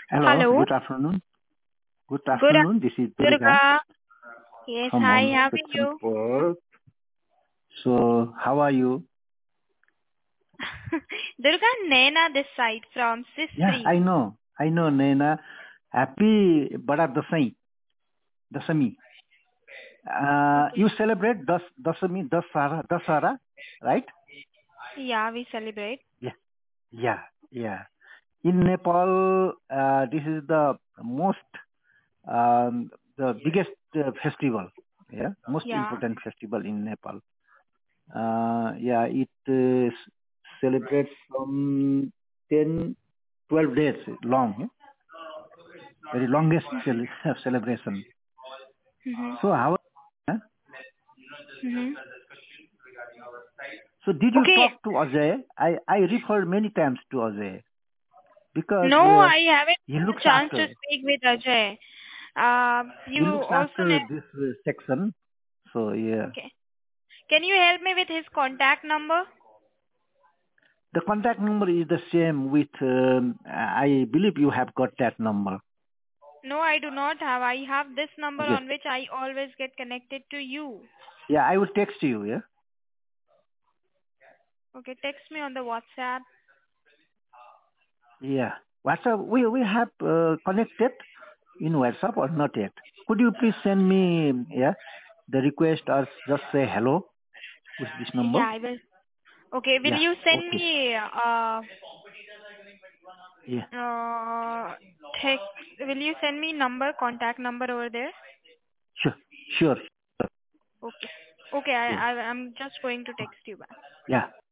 Hello, Hello. good afternoon. Good Good afternoon. This is Durga Durga. Yes, from hi, Mom how are Section you? 4. So, how are you? Durga, Naina this side from Yeah, Sisri. I know, Naina. Happy Bada Dasami. Okay. You celebrate Dasara, right? Yeah, we celebrate. Yeah, yeah, yeah. In Nepal, this is the the biggest festival. Yeah, most Yeah. important festival in Nepal. Yeah, it celebrates from 10, 12 days long, yeah? Very longest celebration. Mm-hmm. So how? Huh? Mm-hmm. So did you Okay. talk to Ajay? I referred many times to Ajay because No, I haven't he got looks a chance to after speak with Ajay. he You looks also after know. this section. So yeah, Okay. Can you help me with his contact number? the contact number is the same with. I believe you have got that number. No, I do not have. I have this number Okay. on which I always get connected to you. Yeah, I will text you. Yeah. Okay, text me on the WhatsApp. Yeah. WhatsApp, we have connected in WhatsApp or not yet? Could you please send me the request or just say hello with this number? Yeah, I will. Okay, will Yeah. you send Okay. me Yeah. uh text? Will you send me number, contact number over there? Sure. Sure. Okay. Okay, Yeah. I'm just going to text you back. Yeah.